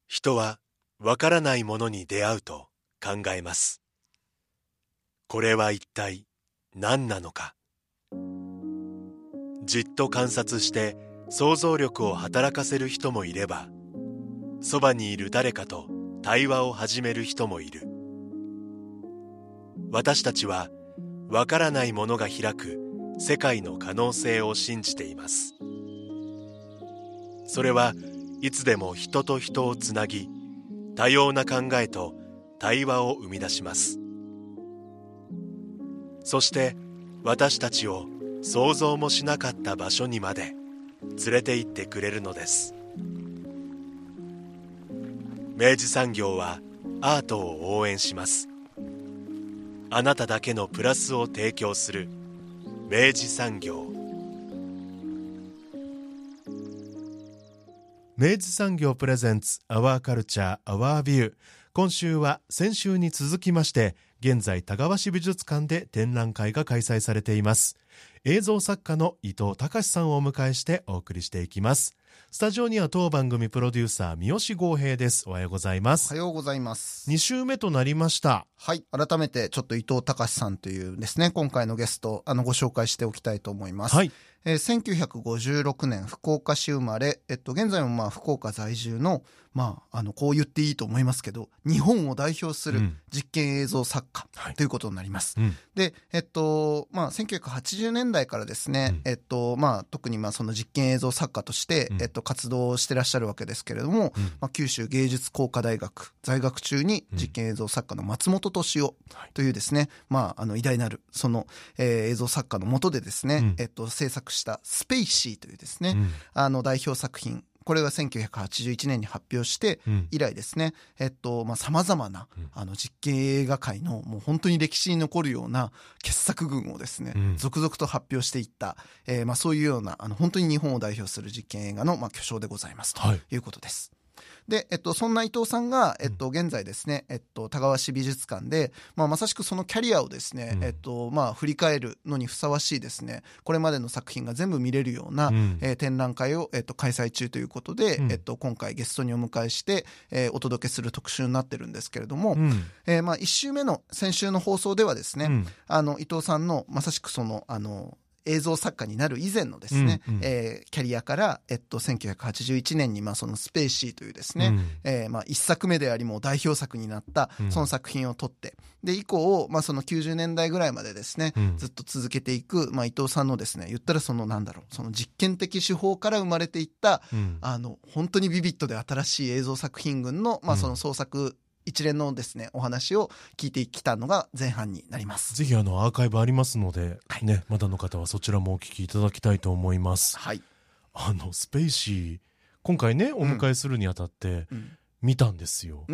人はわからないものに出会うと考えます。これは一体何なのか。じっと観察して想像力を働かせる人もいれば、そばにいる誰かと対話を始める人もいる。私たちはわからないものが開く世界の可能性を信じています。それはいつでも人と人をつなぎ、多様な考えと対話を生み出します。そして私たちを想像もしなかった場所にまで連れて行ってくれるのです。明治産業はアートを応援します。あなただけのプラスを提供する明治産業。明治産業プレゼンツアワーカルチャーアワービュー。今週は先週に続きまして、現在田川市美術館で展覧会が開催されています。映像作家の伊藤隆さんをお迎えしてお送りしていきます。スタジオには当番組プロデューサー三好剛平です。おはようございます。 おはようございます。 2週目となりました。 はい、改めてちょっと伊藤隆さんというですね、今回のゲストご紹介しておきたいと思います。 はい。 1956年福岡市生まれ、現在も福岡在住の、こう言っていいと思いますけど、日本を代表する実験映像作家ということになります。で、1980年代からですね、特にその実験映像作家として、活動してらっしゃるわけですけれども、九州芸術工科大学在学中に実験映像作家の松本敏夫というですね、偉大なるその、映像作家の下でですね、制作したスペイシーというですね、代表作品、これが1981年に発表して、以来ですね、様々な実験映画界のもう本当に歴史に残るような傑作群をですね、続々と発表していった、そういうような本当に日本を代表する実験映画の巨匠でございますということです。で、そんな伊藤さんが、現在ですね、田川市美術館で、まさしくそのキャリアをですね、振り返るのにふさわしいですね、これまでの作品が全部見れるような、展覧会を、開催中ということで、今回ゲストにお迎えして、お届けする特集になってるんですけれども、1週目の先週の放送ではですね、伊藤さんのまさしくその、映像作家になる以前のですね、キャリアから、1981年にそのスペーシーというですね、一作目でありも代表作になったその作品を撮って、で以降、その90年代ぐらいまでですね、ずっと続けていく、伊藤さんのですね、言ったらそのその実験的手法から生まれていった、本当にビビッドで新しい映像作品群の、その創作一連のですねお話を聞いてきたのが前半になります。 ぜひアーカイブありますので、まだの方はそちらもお聞きいただきたいと思います。 はい。 スペイシー今回ねお迎えするにあたって見たんですよ。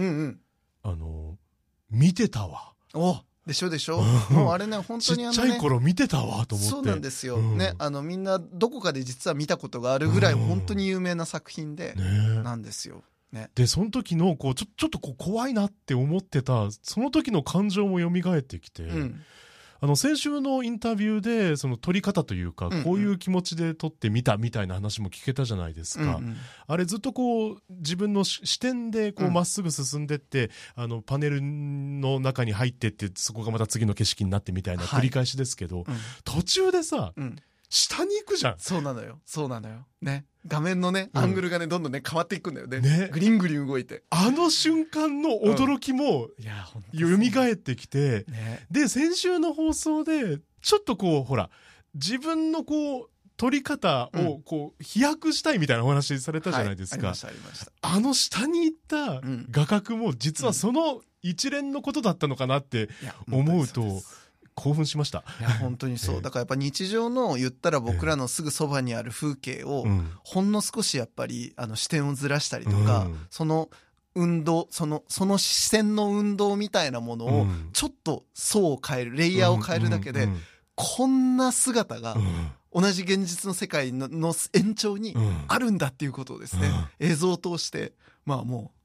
見てたわ。 でしょもうあれね本当にちっちゃい頃見てたわと思って。 そうなんですよ、ね、みんなどこかで実は見たことがあるぐらい本当に有名な作品で、なんですよ。 でその時のちょっと怖いなって思ってたその時の感情も蘇ってきて、先週のインタビューでその撮り方というか、こういう気持ちで撮ってみたみたいな話も聞けたじゃないですか。あれずっと自分の視点でまっすぐ進んでって、パネルの中に入ってってそこがまた次の景色になってみたいな繰り返しですけど、途中でさ、下に行くじゃん。 そうなのよね。画面のね、アングルがねどんどんね変わっていくんだよね。グリングリン動いて、 あの瞬間の驚きも蘇ってきて、で先週の放送でちょっとほら自分の撮り方を飛躍したいみたいなお話されたじゃないですか。 ありました。 下に行った画角も実はその一連のことだったのかなって思うと、興奮しました。 いや本当にそうだからやっぱ日常の言ったら僕らのすぐそばにある風景をほんの少しやっぱり視点をずらしたりとか、その運動その視線の運動みたいなものをちょっと層を変えるレイヤーを変えるだけで、こんな姿が同じ現実の世界の延長にあるんだっていうことをですね、映像を通してもう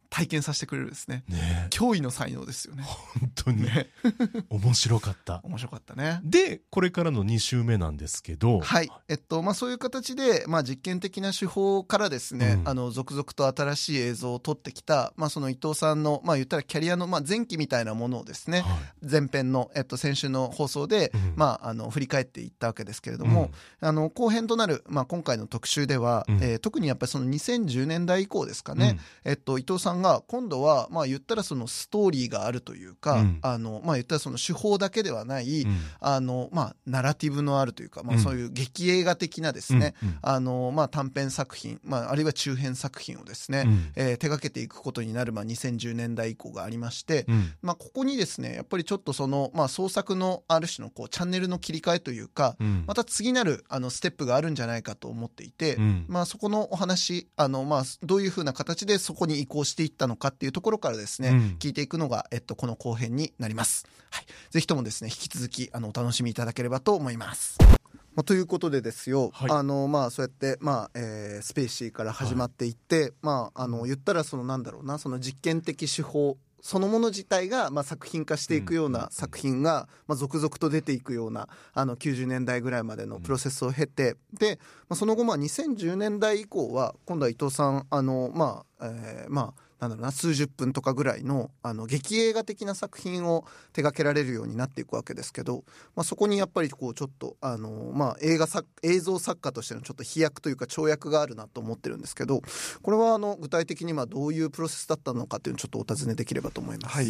体験させてくれるですね。 ね、 驚異の才能ですよね。 本当に、ね、面白かった面白かったね。 でこれからの2週目なんですけど、 はい、そういう形で、実験的な手法からですね、続々と新しい映像を撮ってきた、その伊藤さんの、言ったらキャリアの、前期みたいなものをですね、前編の、先週の放送で、振り返っていったわけですけれども、後編となる、今回の特集では、特にやっぱりその2010年代以降ですかね、伊藤さんが今度は言ったらそのストーリーがあるというか、言ったらその手法だけではない、ナラティブのあるというか、そういう劇映画的なですね、短編作品、あるいは中編作品をですね、手掛けていくことになる、2010年代以降がありまして、ここにですねやっぱりちょっとその、創作のある種のこうチャンネルの切り替えというか、また次なるステップがあるんじゃないかと思っていて、そこのお話どういうふうな形でそこに移行していったのかっていうところからですね、聞いていくのが、この後編になります。はい、ぜひともですね引き続きお楽しみいただければと思います。ということでですよ、 はい、 そうやって、スペーシーから始まっていって、言ったらそのなんだろうな、その実験的手法そのもの自体が作品化していくような作品が続々と出ていくような90年代ぐらいまでのプロセスを経て、でその後2010年代以降は今度は伊藤さんなんだろうな、数十分とかぐらいの劇映画的な作品を手掛けられるようになっていくわけですけど、そこにやっぱりこうちょっと映像作家としてのちょっと飛躍というか跳躍があるなと思ってるんですけど、これは具体的にどういうプロセスだったのかっていうのをちょっとお尋ねできればと思います。 はい、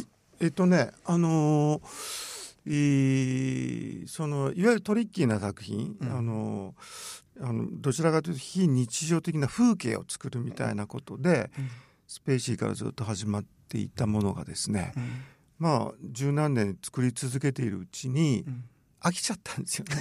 そのいわゆるトリッキーな作品、どちらかというと非日常的な風景を作るみたいなことで、スペーシーからずっと始まっていたものがですね、十何年作り続けているうちに飽きちゃったんですよね。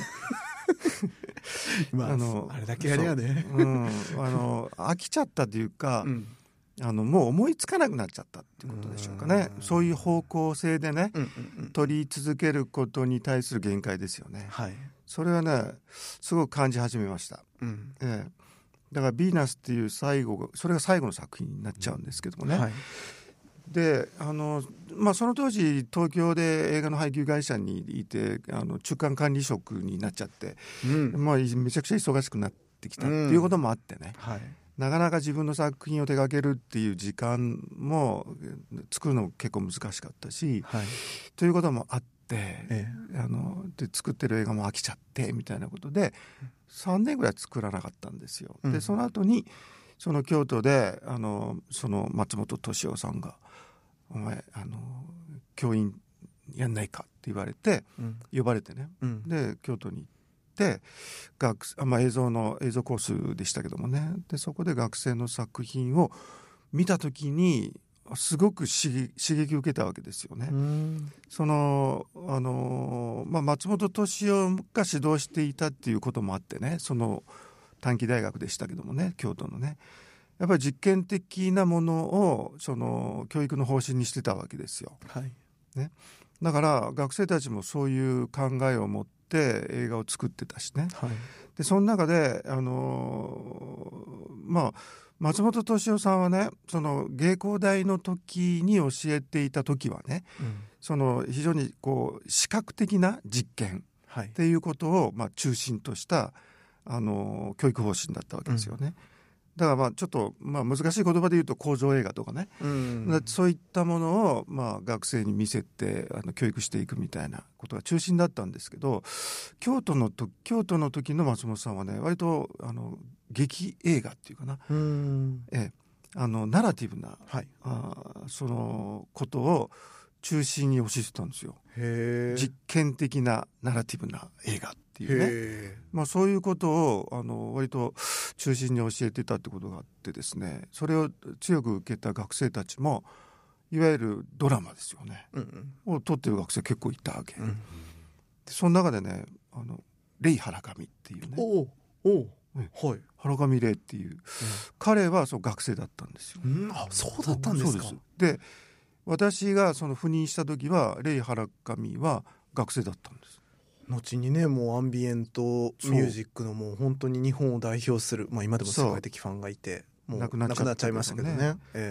あれだけやりゃね、 飽きちゃったというか、もう思いつかなくなっちゃったっていうことでしょうかね。そういう方向性でね、取り続けることに対する限界ですよね。 はい、 それはねすごく感じ始めました。だからヴィーナスっていうそれが最後の作品になっちゃうんですけどもね、でその当時東京で映画の配給会社にいて中間管理職になっちゃって、めちゃくちゃ忙しくなってきたっていうこともあってね、なかなか自分の作品を手掛けるっていう時間も作るの結構難しかったし、ということもあって、で作ってる映画も飽きちゃってみたいなことで3年ぐらい作らなかったんですよ。でその後にその京都でその松本敏夫さんが「お前教員やんないか」って言われて、呼ばれてね、で京都に行って映像コースでしたけどもね、でそこで学生の作品を見た時にすごく刺激を受けたわけですよね。その松本敏夫が指導していたっていうこともあってね、その短期大学でしたけどもね、京都のね、やっぱり実験的なものをその教育の方針にしてたわけですよ。だから学生たちもそういう考えを持って映画を作ってたしね、でその中で松本敏夫さんはね、その芸工大の時に教えていた時はね、その非常にこう視覚的な実験っていうことを中心とした教育方針だったわけですよね。だからちょっと難しい言葉で言うと工場映画とかね、そういったものを学生に見せて教育していくみたいなことが中心だったんですけど、京都の時の松本さんはね、割と劇映画っていうかな、ナラティブな、そのことを中心に推し進めたんですよ。実験的なナラティブな映画っていうね、そういうことを割と中心に教えていたってことがあってですね、それを強く受けた学生たちもいわゆるドラマですよね、を撮ってる学生結構いたわけ、でその中でねレイ・ハラカミっていうね、ハラカミレイっていう、彼はそう学生だったんですよ。 そうだったんですか。 で私がその赴任した時はレイ・ハラカミは学生だったんです。 後にね、もうアンビエントミュージックのもう本当に日本を代表する、今でも世界的ファンがいてもう亡くなっちゃいましたけどね。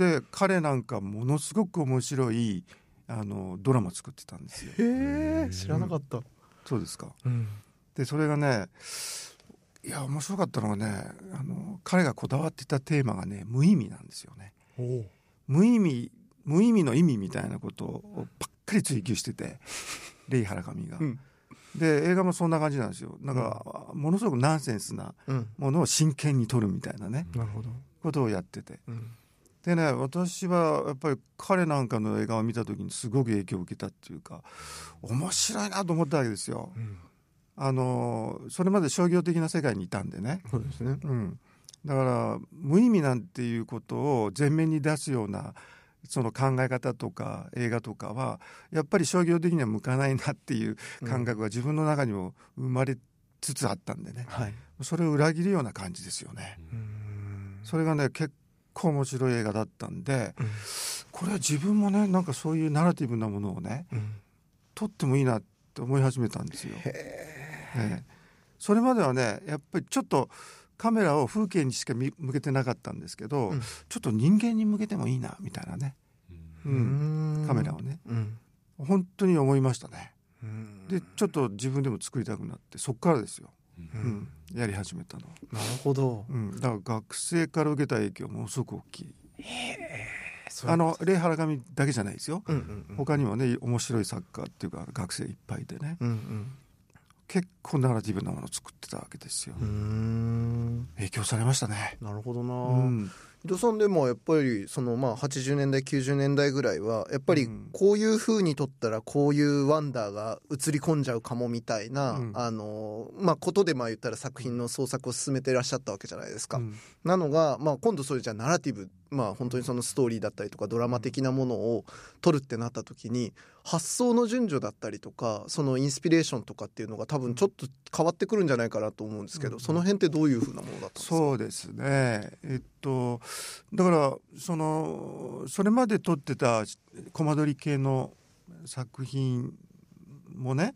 で彼なんかものすごく面白いドラマ作ってたんですよ。 へえ、知らなかった、 そうですか、 うん、 でそれがね、いや面白かったのがね、彼がこだわっていたテーマがね、無意味なんですよね。無意味の意味みたいなことをばっかり追求しててレイ・ハラカミが、うん、で映画もそんな感じなんですよ。なんか、ものすごくナンセンスなものを真剣に撮るみたいなね、 なるほどことをやってて、 うん、 でね、私はやっぱり彼なんかの映画を見た時にすごく影響を受けたっていうか、面白いなと思ったわけですよ、うん、それまで商業的な世界にいたんでね。 そうですね、 うん、だから無意味なんていうことを前面に出すようなその考え方とか映画とかはやっぱり商業的には向かないなっていう感覚が自分の中にも生まれつつあったんでね、はい、それを裏切るような感じですよね。それがね結構面白い映画だったんで、これは自分もねなんかそういうナラティブなものをね、撮ってもいいなって思い始めたんですよ。それまではねやっぱりちょっとカメラを風景にしか向けてなかったんですけど、ちょっと人間に向けてもいいなみたいなね、カメラをね、本当に思いましたね。でちょっと自分でも作りたくなって、そっからですよ、やり始めたの。 なるほど、 だから学生から受けた影響ものすごく大きい。レイ・ハラカミだけじゃないですよ、他にもね面白い作家っていうか学生いっぱいでね、結構ナラティブなものを作ってたわけですよ。影響されましたね。 なるほどな、伊藤さんでもやっぱりその80年代90年代ぐらいはやっぱりこういう風に撮ったらこういうワンダーが映り込んじゃうかもみたいな、ことで言ったら作品の創作を進めていらっしゃったわけじゃないですか、なのが、今度それじゃナラティブ、本当にそのストーリーだったりとかドラマ的なものを撮るってなった時に発想の順序だったりとかそのインスピレーションとかっていうのが多分ちょっと変わってくるんじゃないかなと思うんですけど、その辺ってどういう風なものだったんですか？ そうですね、だからそれまで撮ってたコマ撮り系の作品もね、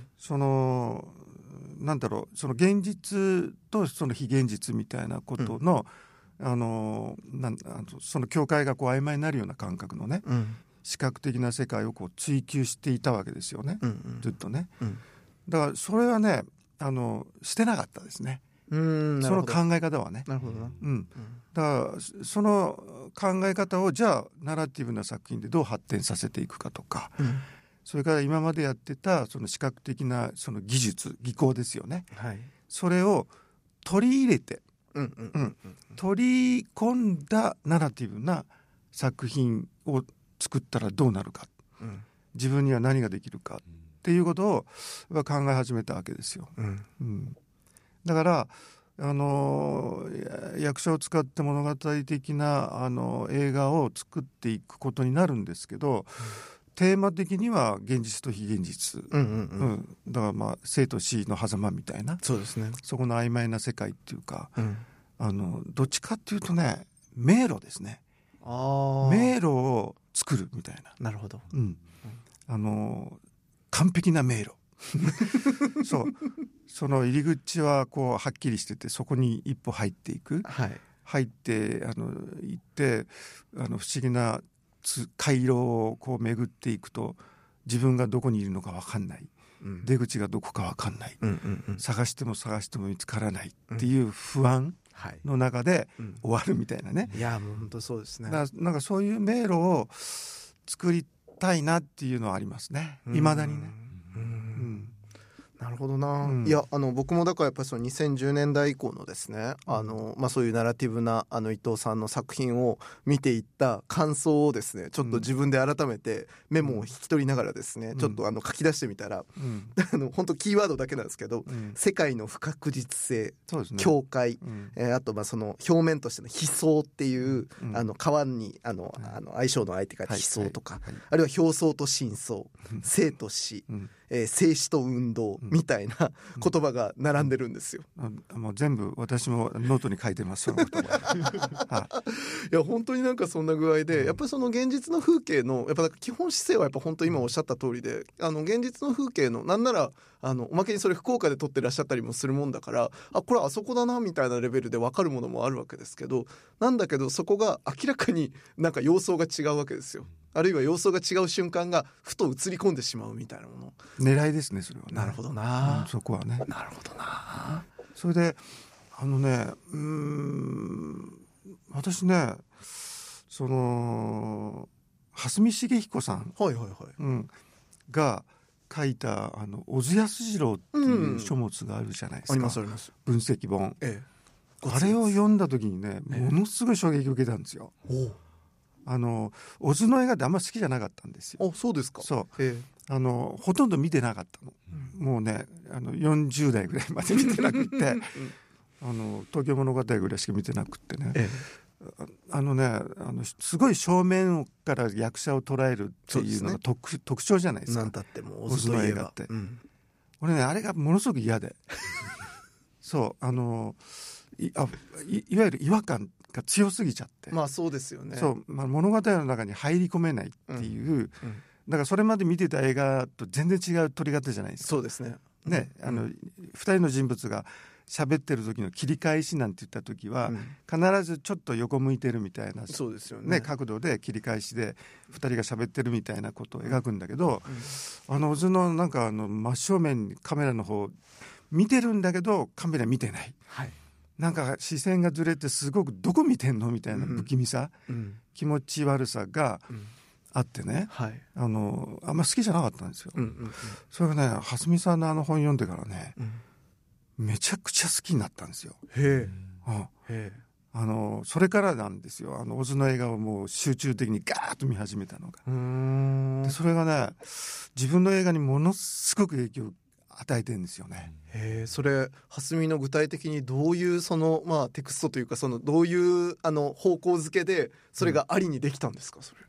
なんだろう、その現実とその非現実みたいなことの、その境界が曖昧になるような感覚のね、視覚的な世界を追求していたわけですよね、ずっとね、だからそれはねしてなかったですね、その考え方はね。 なるほどな、 だからその考え方をじゃあナラティブな作品でどう発展させていくかとか、それから今までやってたその視覚的なその技巧ですよね、それを取り入れて、取り込んだナラティブな作品を作ったらどうなるか、自分には何ができるかっていうことを考え始めたわけですよ、だから役者を使って物語的な映画を作っていくことになるんですけど、テーマ的には現実と非現実、だから生と死の狭間みたいな、 そうですね、 そこの曖昧な世界っていうか、どっちかっていうとね迷路ですね。迷路を作るみたいな。 なるほど、 完璧な迷路その入り口ははっきりしてて、そこに一歩入っていく、入って行って不思議な回廊を巡っていくと自分がどこにいるのか分かんない、出口がどこか分かんない、探しても見つからないっていう不安の中で終わるみたいなね、 いやもう本当そうですね。 なんかそういう迷路を作りたいなっていうのはありますね、未だにね。 なるほどな、いや僕もだからやっぱりその2010年代以降のですねそういうナラティブな伊藤さんの作品を見ていった感想をですねちょっと自分で改めてメモを引き取りながらですね、ちょっと書き出してみたら、本当キーワードだけなんですけど、世界の不確実性、境界、あとその表面としての悲壮っていう、川に相性の相手が悲壮とか、あるいは表層と深層、生と死、静止と運動、 みたいな言葉が並んでるんですよ。 もう全部私もノートに書いてますその言葉いや本当になんかそんな具合で、やっぱりその現実の風景のやっぱ基本姿勢はやっぱ本当今おっしゃった通りで、現実の風景のなんならおまけにそれ福岡で撮ってらっしゃったりもするもんだから、これあそこだなみたいなレベルで分かるものもあるわけですけど、なんだけどそこが明らかになんか様相が違うわけですよ。あるいは様相が違う瞬間がふと映り込んでしまうみたいなもの。 狙いですねそれはね。 なるほどな、 そこはね。 なるほどな。 それで私ねその蓮見茂彦さん、 はいはいはい、 が書いた小津安二郎っていう書物があるじゃないですか、 ありますあります、 分析本、 あれを読んだ時にねものすごい衝撃を受けたんですよ。小津の映画ってあんま好きじゃなかったんですよ。 そうですか。 そう、ほとんど見てなかったの、もうね40代ぐらいまで見てなくって東京物語ぐらいしか見てなくってね、すごい正面から役者を捉えるっていうのが特徴じゃないですか。 なんだってもう小津の映画って、 俺ねあれがものすごく嫌でそういわゆる違和感が強すぎちゃって、 そうですよね。 そう、物語の中に入り込めないっていう、だからそれまで見てた映画と全然違う撮り方じゃないですか。 そうですね。 2人の人物が喋ってる時の切り返しなんて言った時は、必ずちょっと横向いてるみたいな、 そうですよね、 角度で切り返しで2人が喋ってるみたいなことを描くんだけど、小津のなんか真正面にカメラの方見てるんだけどカメラ見てない、なんか視線がずれてすごくどこ見てんのみたいな不気味さ、気持ち悪さがあってね、あんま好きじゃなかったんですよ、それがね蓮見さんの本読んでからね、めちゃくちゃ好きになったんですよ。それからなんですよ小津の映画をもう集中的にガーッと見始めたのが。でそれがね自分の映画にものすごく影響を与えてるんですよね。 それ蓮見の具体的にどういうその、テクストというかどういう方向づけでそれがありにできたんですか。それ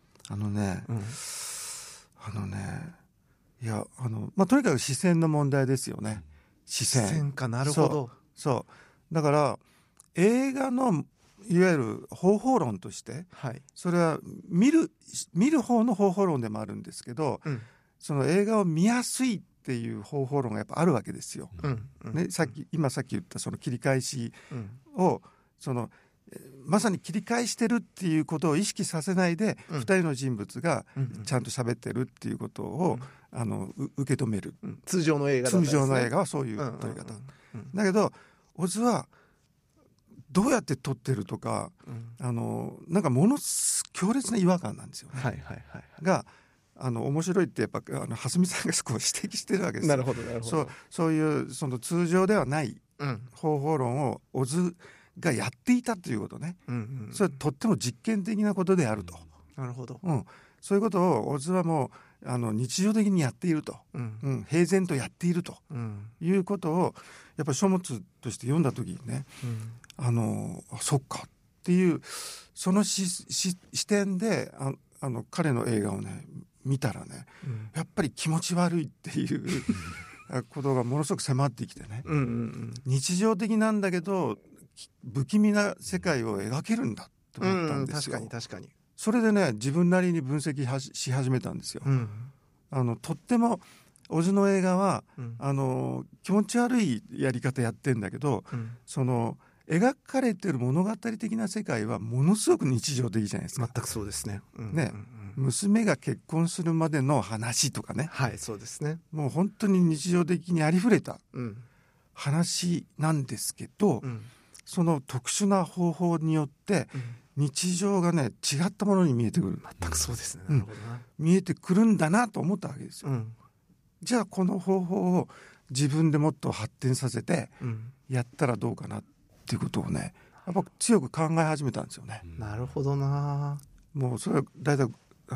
いやとにかく視線の問題ですよね。視線か。なるほど。 そうだから映画のいわゆる方法論として、それは見る方の方法論でもあるんですけど、その映画を見やすいっていう方法論がやっぱあるわけですよ。さっき言ったその切り返しを、まさに切り返してるっていうことを意識させないで、2人の人物がちゃんと喋ってるっていうことを、受け止める、 通常の映画はそういう撮り方、だけど小津はどうやって撮ってるとか、なんか強烈な違和感なんですよね、が面白いってやっぱ蓮見さんがそこを指摘してるわけですよ。 なるほどなるほど。 そういうその通常ではない方法論を小津がやっていたということね、それはとっても実験的なことであると。 なるほど、 そういうことを小津はもう日常的にやっていると、平然とやっていると、いうことをやっぱり書物として読んだ時にね、そっかっていうその視点で彼の映画をね見たらね、やっぱり気持ち悪いっていうことがものすごく迫ってきてね、日常的なんだけど不気味な世界を描けるんだと思ったんですよ。 確かに。 それでね自分なりに分析し始めたんですよ。とっても小津の映画は、気持ち悪いやり方やってんだけど、その描かれてる物語的な世界はものすごく日常的じゃないですか。 全くそうですね。 娘が結婚するまでの話とかね、 そうですね。 もう本当に日常的にありふれた話なんですけど、その特殊な方法によって日常がね違ったものに見えてくる。 全くそうですね。なるほどな。 見えてくるんだなと思ったわけですよ。じゃあこの方法を自分でもっと発展させてやったらどうかなっていうことをねやっぱ強く考え始めたんですよね。 なるほどな。 もうそれはだいたい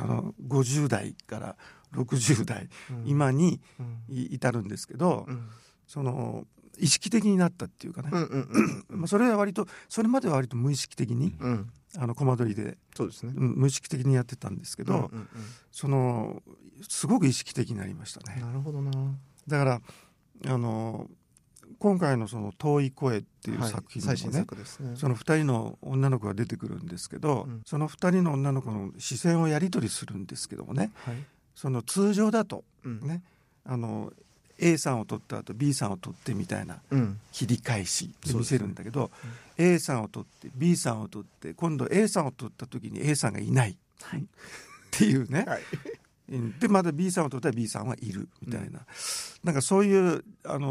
50代から60代、今に至るんですけど、その意識的になったっていうかね、それまでは割と無意識的に、コマ撮りで、 そうですね、 無意識的にやってたんですけど、すごく意識的になりましたね。 なるほどな。 だから今回のその遠い声っていう作品でもね、 最新作ですね。 その2人の女の子が出てくるんですけど、その2人の女の子の視線をやり取りするんですけどもね、その通常だとね、A さんを撮った後 B さんを撮ってみたいな切り返しで見せるんだけど、A さんを撮って B さんを撮って今度 A さんを撮った時に A さんがいないっていうね、でまだ B さんを撮ったら B さんはいるみたいな、なんかそういう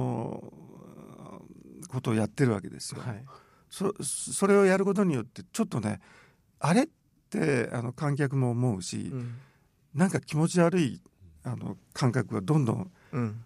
ことをやってるわけですよ。それをやることによってちょっとね、あれって観客も思うし、なんか気持ち悪い感覚がどんどん、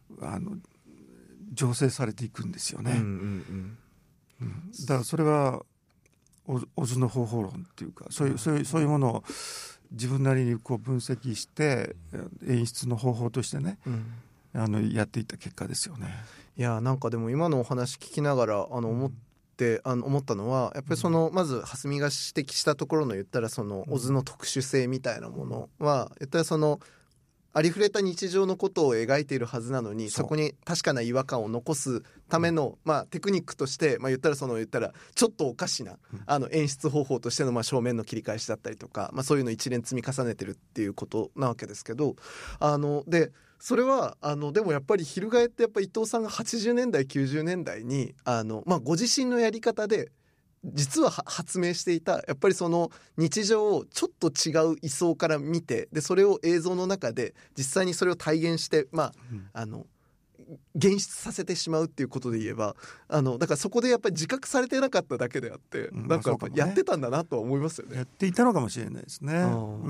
醸成されていくんですよね。だからそれは小津の方法論っていうか、そういうものを自分なりにこう分析して演出の方法としてね、やっていった結果ですよね。 いやなんかでも今のお話聞きながら思ったのは、やっぱりまず蓮見が指摘したところの言ったらその小津の特殊性みたいなものは、言ったらありふれた日常のことを描いているはずなのに、そこに確かな違和感を残すための、テクニックとして、言ったらちょっとおかしな演出方法としての正面の切り返しだったりとか、そういうの一連積み重ねてるっていうことなわけですけど、でそれはでもやっぱり翻ってやっぱ伊藤さんが80年代90年代にご自身のやり方で実は発明していた、やっぱりその日常をちょっと違う位相から見て、でそれを映像の中で実際にそれを体現して現出させてしまうっていうことで言えば、だからそこでやっぱり自覚されてなかっただけであって、なんかやっぱやってたんだなとは思いますよね。 やっていたのかもしれないですね。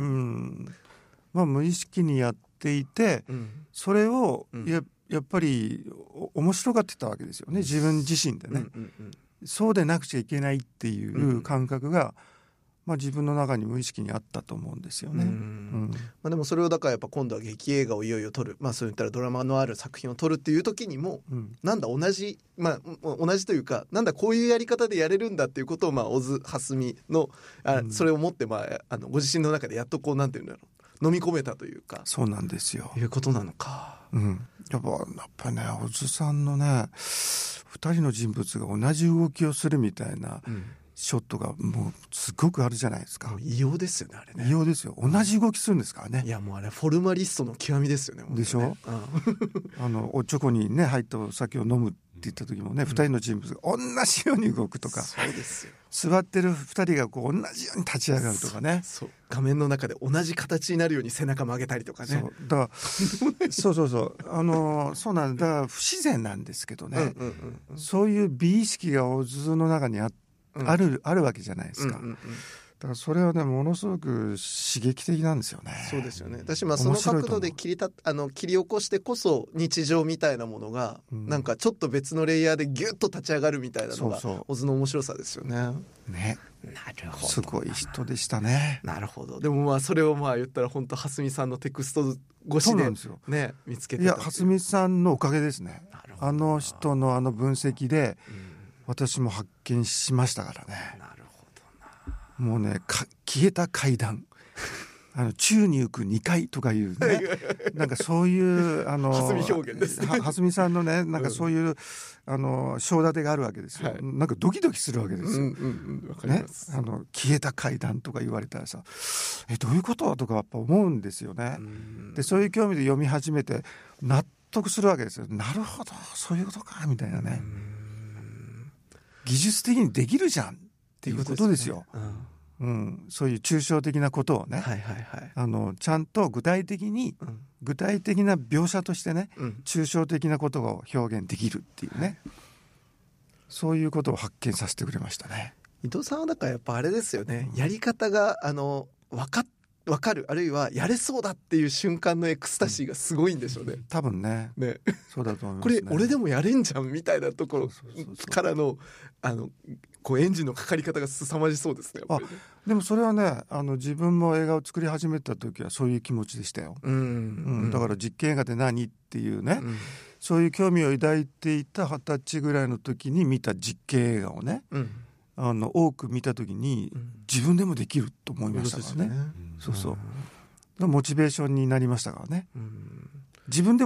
無意識にやっていて、それをやっぱり面白がってたわけですよね、自分自身でね。そうでなくちゃいけないっていう感覚が、自分の中に無意識にあったと思うんですよね。 でもそれをだからやっぱ今度は劇映画をいよいよ撮る、そういったらドラマのある作品を撮るっていう時にも、なんだ同じというか、なんだこういうやり方でやれるんだっていうことを小津蓮見のそれをもってご自身の中でやっとなんていうんだろう、飲み込めたというか。 そうなんですよ。 いうことなのか。 やっぱね、小津さんのね、2人の人物が同じ動きをするみたいなショットがもうすごくあるじゃないですか。 異様ですよね、あれね。 異様ですよ。同じ動きするんですからね。 いやもうあれフォルマリストの極みですよね。 でしょ。おちょこにね入ったお酒を飲むって言った時もね、2人の人物が同じように動くとか、 そうですよ。 座ってる2人がこう同じように立ち上がるとかね。 そう画面の中で同じ形になるように背中曲げたりとかね。 だからそうなんだ。だから不自然なんですけどね、そういう美意識が小津の中にあるわけじゃないですか。だからそれはね、ものすごく刺激的なんですよね。 そうですよね。私その角度で切り起こしてこそ日常みたいなものが、なんかちょっと別のレイヤーでギュッと立ち上がるみたいなのが小津の面白さですよね。 ね。 なるほど。 すごい人でしたね。 なるほど。でもそれを言ったら本当蓮見さんのテクスト越しでね見つけてた。 いや蓮見さんのおかげですね。あの人の分析で、私も発見しましたからね。 なるほどな。 もうね、消えた階段宙に浮く2階とかいうねなんかそういう蓮見表現ですね。 蓮見さんのね、なんかそういう章立てがあるわけですよ。なんかドキドキするわけですよ。 わかります。 消えた階段とか言われたらさ、どういうこととかやっぱ思うんですよね。でそういう興味で読み始めて納得するわけですよ。なるほど、そういうことかみたいなね。技術的にできるじゃんっていうことですよ。そういう抽象的なことをね、ちゃんと具体的な描写としてね、抽象的なことを表現できるっていうね、そういうことを発見させてくれましたね。 伊藤さんはだからやっぱあれですよね、やり方が分かる、あるいはやれそうだっていう瞬間のエクスタシーがすごいんでしょうね。 多分ねそうだと思いますね。 これ俺でもやれんじゃんみたいなところからのエンジンのかかり方が凄まじそうですね。やっぱりね。 でもそれはね、自分も映画を作り始めた時はそういう気持ちでしたよ。だから実験映画って何っていうね、そういう興味を抱いていた20歳ぐらいの時に見た実験映画をね、多く見た時に自分でもできると思いましたからね。そうモチベーションになりましたからね。自分でもできるっ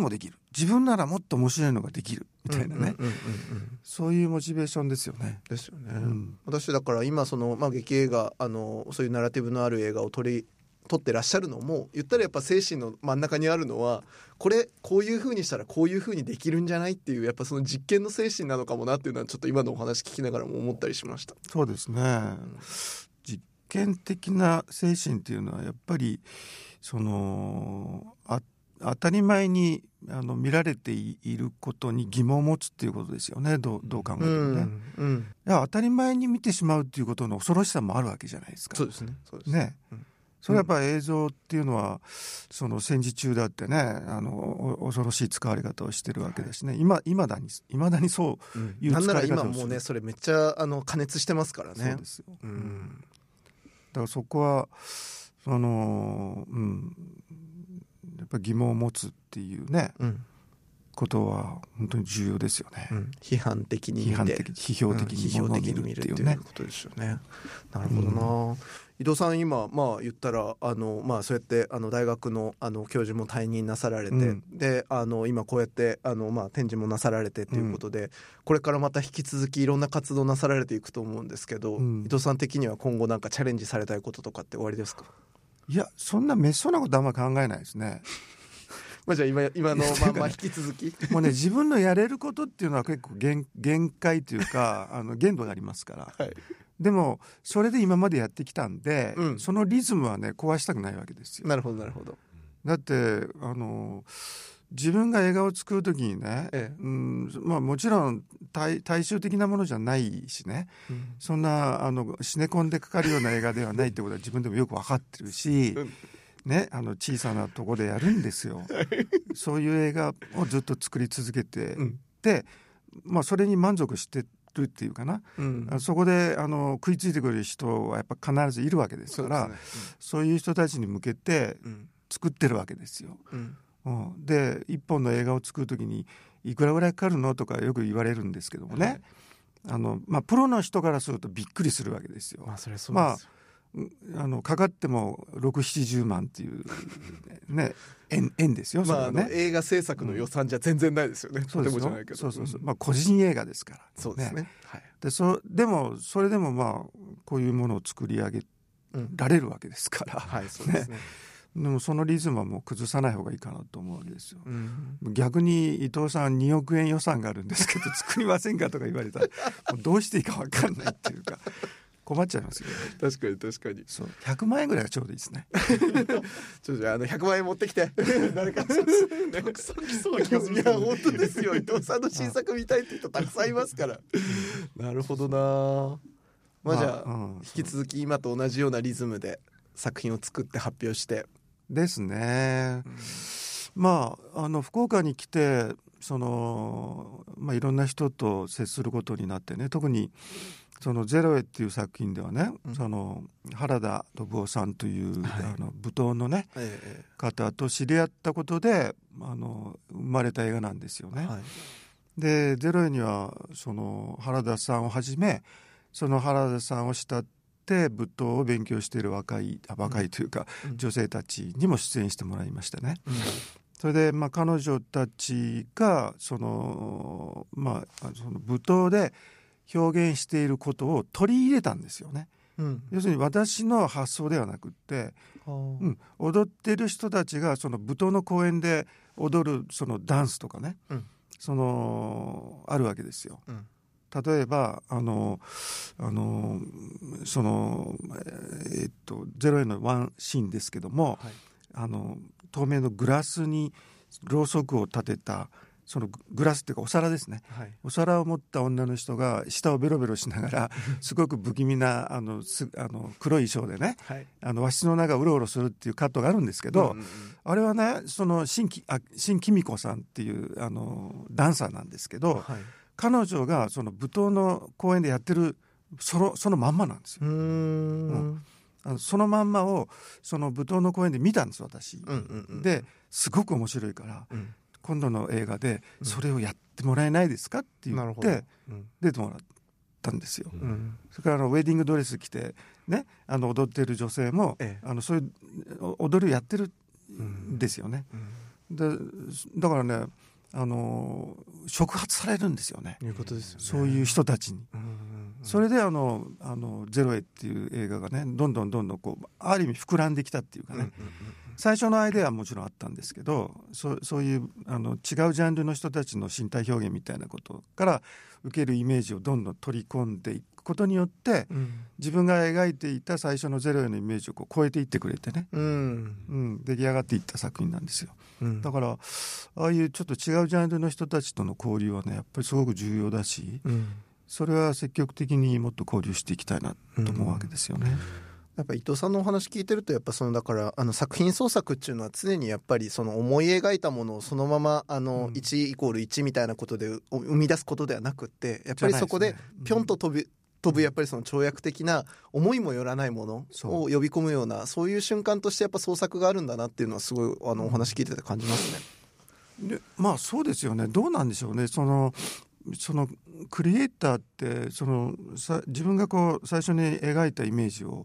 自分ならもっと面白いのができるみたいなね、そういうモチベーションですよね。 ですよね、私だから今劇映画そういうナラティブのある映画を撮ってらっしゃるのも言ったらやっぱ精神の真ん中にあるのはこういう風にしたらこういう風にできるんじゃないっていうやっぱその実験の精神なのかもなっていうのはちょっと今のお話聞きながらも思ったりしました。 そうですね、実験的な精神っていうのはやっぱり当たり前に見られていることに疑問を持つっていうことですよね。どう考えてもね、いや当たり前に見てしまうっていうことの恐ろしさもあるわけじゃないですか。 そうですね、そうですね、それはやっぱり映像っていうのは戦時中だってね恐ろしい使われ方をしてるわけだしね、いまだにそういう使われ方をする、 なんなら今もうねそれめっちゃ加熱してますからね。 そうですよ、だからそこはやっぱり疑問を持つっていうね、ことは本当に重要ですよね、 批判的に見て批評的に物を見るっていうね、 ことですよね。なるほどな、伊藤さん今言ったらそうやって大学の教授も退任なさられて、で今こうやって展示もなさられてということで、これからまた引き続きいろんな活動なさられていくと思うんですけど、伊藤さん的には今後なんかチャレンジされたいこととかっておありですか？ いやそんなめっそうなことあんま考えないですねじゃあ今の引き続きもうね自分のやれることっていうのは結構限界というか限度がありますから、でもそれで今までやってきたんで、そのリズムはね壊したくないわけですよ。 なるほどなるほど。 だって自分が映画を作る時にね、もちろん大衆的なものじゃないしね、そんなシネコンでかかるような映画ではないってことは自分でもよく分かってるし、ね、小さなとこでやるんですよそういう映画をずっと作り続けて、で、それに満足してるっていうかな、そこで食いついてくれる人はやっぱ必ずいるわけですから、そういう人たちに向けて作ってるわけですよ、で一本の映画を作るときにいくらぐらいかかるのとかよく言われるんですけどもね、プロの人からするとびっくりするわけですよ。 それそうですよ。 かかっても6、70万っていうね円ですよ。それはね、 映画制作の予算じゃ全然ないですよね。 そうですよ。そう個人映画ですから。 そうですね。 でもそれでもこういうものを作り上げられるわけですから。 そうですね。 でもそのリズムはもう崩さない方がいいかなと思うわけですよ、逆に伊藤さん2億円予算があるんですけど作りませんかとか言われたらもうどうしていいか分かんないっていうか困っちゃいますよね。 確かにそう100万円ぐらいがちょうどいいですね 100万円持ってきて誰かたくさん来そうな気がする。いや本当ですよ、伊藤さんの新作見たいって人たくさんいますからなるほどな。じゃあ、引き続き今と同じようなリズムで作品を作って発表してですね、福岡に来ていろんな人と接することになってね、特にゼロへっていう作品ではね、原田信夫さんという、舞踏のね、方と知り合ったことで生まれた映画なんですよね、でゼロへには原田さんをはじめ原田さんを慕って舞踏を勉強している若いというか、女性たちにも出演してもらいましたね、それで彼女たちが舞踏で表現していることを取り入れたんですよね、要するに私の発想ではなくって、踊っている人たちが舞踏の公演で踊るダンスとかね、あるわけですよ、例えばゼロへのワンシーンですけども、透明のグラスにろうそくを立てたグラスっていうかお皿ですね、お皿を持った女の人が舌をベロベロしながらすごく不気味な黒い衣装でね、和室の中をうろうろするっていうカットがあるんですけど、あれはね新紀美子さんっていうダンサーなんですけど、彼女が舞踏の公演でやってるそのまんまなんですよ、そのまんまを舞踏の公演で見たんです私、ですごく面白いから、今度の映画でそれをやってもらえないですかって言って出てもらったんですよ、それからウェディングドレス着て、ね、踊っている女性も、そういう踊りをやってるんですよね、だからね触発されるんですよね。 いうことですよね。 そういう人たちに。それでゼロへっていう映画がねどんどんこうある意味膨らんできたっていうかね、最初のアイデアはもちろんあったんですけど、そういう違うジャンルの人たちの身体表現みたいなことから受けるイメージをどんどん取り込んでいくことによって、自分が描いていた最初のゼロへのイメージをこう超えていってくれてね、出来上がっていった作品なんですよ。だからああいうちょっと違うジャンルの人たちとの交流はねやっぱりすごく重要だし、それは積極的にもっと交流していきたいなと思うわけですよね。 やっぱ伊藤さんのお話聞いてるとやっぱだから作品創作っていうのは常にやっぱりその思い描いたものをそのまま1=1みたいなことで生み出すことではなくってやっぱりそこでぴょんと飛ぶやっぱりその跳躍的な思いもよらないものを呼び込むようなそういう瞬間としてやっぱ創作があるんだなっていうのはすごいお話聞いてて感じますね。 でまあそうですよね。どうなんでしょうね。そのクリエイターって自分がこう最初に描いたイメージを、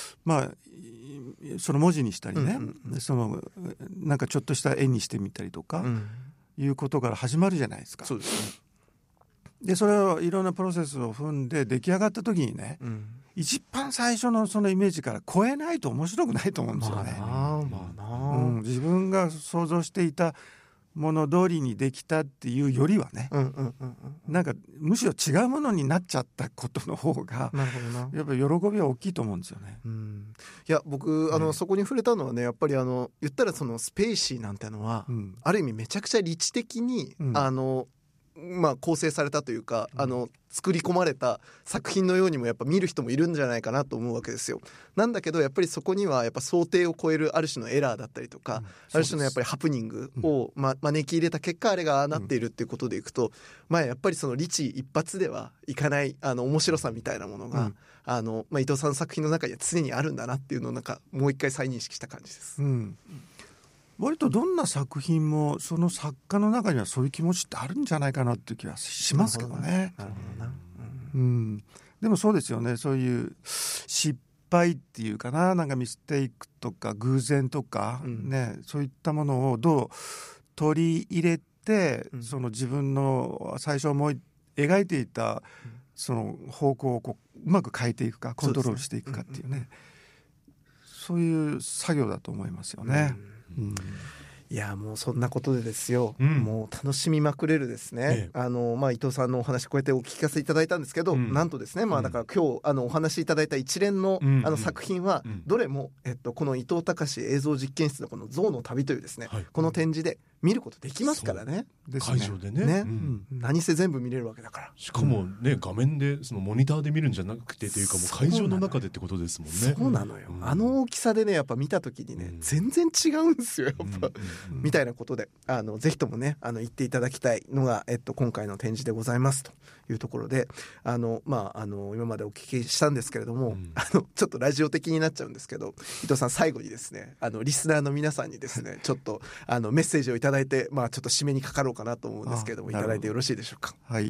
その文字にしたりね、なんかちょっとした絵にしてみたりとか、いうことから始まるじゃないですか。 そうですね。 でそれをいろんなプロセスを踏んで出来上がった時にね、一番最初のそのイメージから超えないと面白くないと思うんですよね。自分が想像していたもの通りにできたっていうよりはね、なんかむしろ違うものになっちゃったことの方がやっぱり喜びは大きいと思うんですよね。 いや僕そこに触れたのはねやっぱり言ったらそのスペーシーなんてのは、ある意味めちゃくちゃ理知的に、構成されたというか作り込まれた作品のようにもやっぱ見る人もいるんじゃないかなと思うわけですよ。なんだけどやっぱりそこにはやっぱ想定を超えるある種のエラーだったりとか、ある種のやっぱりハプニングを招き入れた結果あれがなっているっていうことでいくと、やっぱりその理知一発ではいかない面白さみたいなものが、伊藤さんの作品の中には常にあるんだなっていうのをなんかもう一回再認識した感じです。 割とどんな作品もその作家の中にはそういう気持ちってあるんじゃないかなっていう気はしますけどね。 なるほどな。 でもそうですよね。そういう失敗っていうかな、なんかミステイクとか偶然とか、そういったものをどう取り入れて、その自分の最初描いていたその方向をうまく変えていくかコントロールしていくかっていうね、そういう作業だと思いますよね。 いやもうそんなことでですよ、もう楽しみまくれるですね、伊藤さんのお話こうやってお聞かせいただいたんですけど、なんとですね、だから今日お話いただいた一連の、作品はどれも、この伊藤隆映像実験室のこの象の旅というですね、この展示で見ることできますからね。 会場でね、 何せ全部見れるわけだから。 しかもね、画面でそのモニターで見るんじゃなくてというかもう会場の中でってことですもんね。 そうなのよ、大きさでねやっぱ見た時にね、全然違うんですよやっぱ、みたいなことでぜひともね行っていただきたいのが、今回の展示でございますというところで今までお聞きしたんですけれども、ちょっとラジオ的になっちゃうんですけど、伊藤さん最後にですねリスナーの皆さんにですねちょっとメッセージをいただいて、ちょっと締めにかかろうかなと思うんですけれども、いただいてよろしいでしょうか。 はい、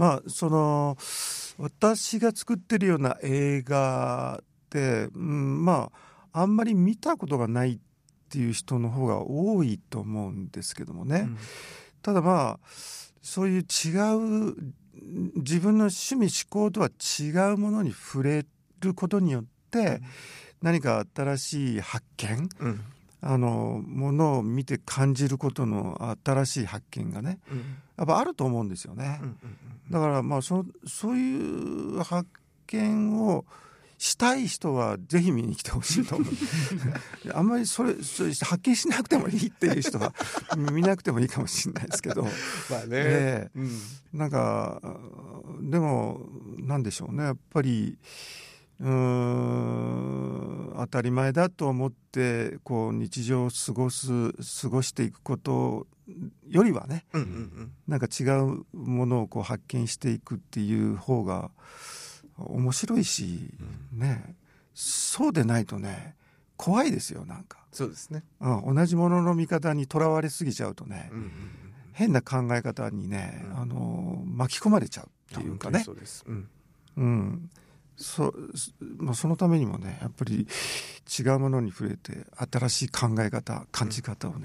私が作ってるような映画って、あんまり見たことがないっていう人の方が多いと思うんですけどもね、ただそういう違う自分の趣味嗜好とは違うものに触れることによって何か新しい発見、ものを見て感じることの新しい発見がね、やっぱあると思うんですよね。だからそういう発見をしたい人はぜひ見に来てほしいと思うあんまりそれ発見しなくてもいいっていう人は見なくてもいいかもしれないですけどなんかでもなんでしょうね、やっぱり当たり前だと思って日常を過ごしていくことよりはね、なんか違うものを発見していくっていう方が面白いし、そうでないとね怖いですよ。なんかそうですね、 同じものの見方にとらわれすぎちゃうとね、変な考え方にね、巻き込まれちゃうっていうかね。 そうです、 そのためにもねやっぱり違うものに触れて新しい考え方感じ方をね、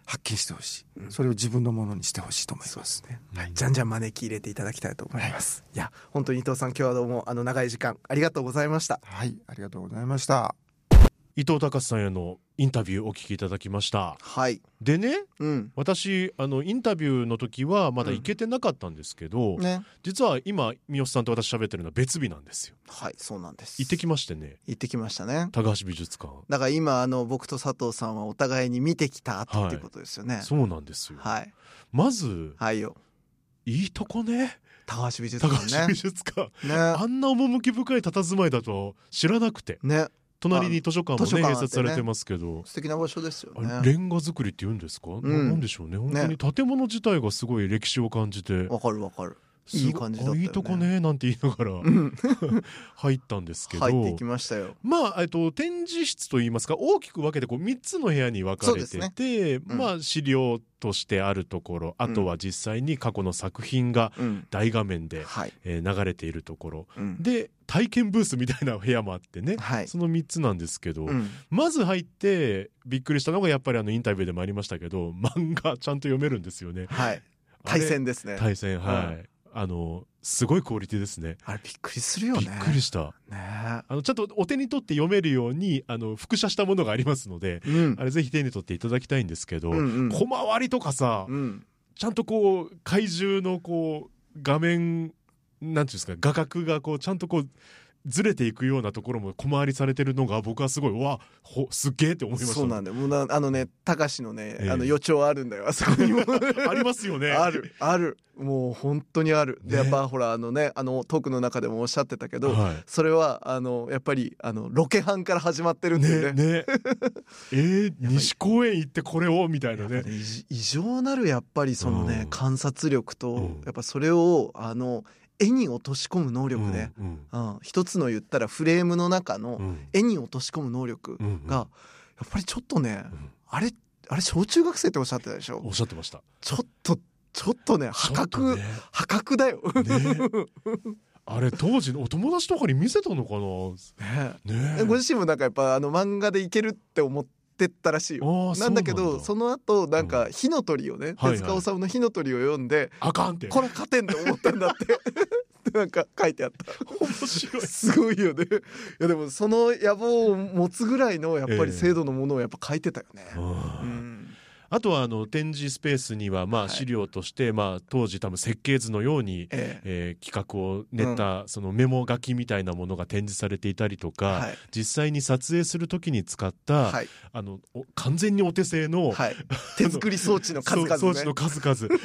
発揮してほしい、それを自分のものにしてほしいと思いますね。 はい、じゃんじゃん招き入れていただきたいと思います。いや本当に伊藤さん、今日はどうも長い時間ありがとうございました。 はい、ありがとうございました。 伊藤隆さんへのインタビューお聞きいただきました。 はい。 でね、私インタビューの時はまだ行けてなかったんですけど、実は今三好さんと私喋ってるのは別日なんですよ。 はい、そうなんです。 行ってきましてね。 行ってきましたね。 高橋美術館。 だから今僕と佐藤さんはお互いに見てきた後っていうことですよね。 そうなんですよ。 はい。 まず、 はいよ。 いいとこね。 高橋美術館ね。 高橋美術館。ね。あんな趣深い佇まいだと知らなくて。ね。隣に図書館もね併設されてますけど、 素敵な場所ですよね。 レンガ造りって言うんですか、なんでしょうね。本当に建物自体がすごい歴史を感じて、 わかるわかる、いい感じだったよね。 いいとこねなんて言いながら入ったんですけど、 入ってきましたよ。 まあ展示室といいますか、大きく分けてこう3つの部屋に分かれてて、まあ資料としてあるところ、あとは実際に過去の作品が大画面で流れているところで、体験ブースみたいな部屋もあってね、その3つなんですけど、まず入ってびっくりしたのがやっぱりインタビューでもありましたけど、漫画ちゃんと読めるんですよね。 はい、対戦ですね。 対戦、はい、すごいクオリティですね。 あれびっくりするよね。 びっくりした、ね、ちゃんとお手に取って読めるように複写したものがありますので、あれぜひ手に取っていただきたいんですけど、小回りとかさ、ちゃんとこう怪獣のこう画面なんていうんですか、画角がこうちゃんとこうずれていくようなところも小回りされてるのが、僕はすごいすっげえって思いました。 そうなんだよ。もうね、高志のね、予兆あるんだよ、あそこにもありますよね。 あるもう本当にある。でやっぱほらトークの中でもおっしゃってたけど、それはやっぱりロケハンから始まってるんだよね。 西公園行ってこれをみたいなね。 異常なるやっぱりそのね、観察力と、やっぱそれを絵に落とし込む能力で、一つの言ったらフレームの中の絵に落とし込む能力がやっぱりちょっとね、あれ小中学生っておっしゃってたでしょ。 おっしゃってました。 ちょっとね破格だよ、 あれ当時のお友達とかに見せたのかな、 ご自身もなんかやっぱ漫画でいけるって思ってったらしいよ。なんだけどその後なんか火の鳥をね、手塚治虫の火の鳥を読んで、 あかんってこれ勝てんって思ったんだってなんか書いてあった。 面白い。 すごいよね。いやでもその野望を持つぐらいのやっぱり精度のものをやっぱ書いてたよね。 あとは展示スペースには資料として、当時多分設計図のように、企画を練ったそのメモ書きみたいなものが展示されていたりとか、実際に撮影するときに使った、完全にお手製の、 手作り装置の数々ね。 装置の数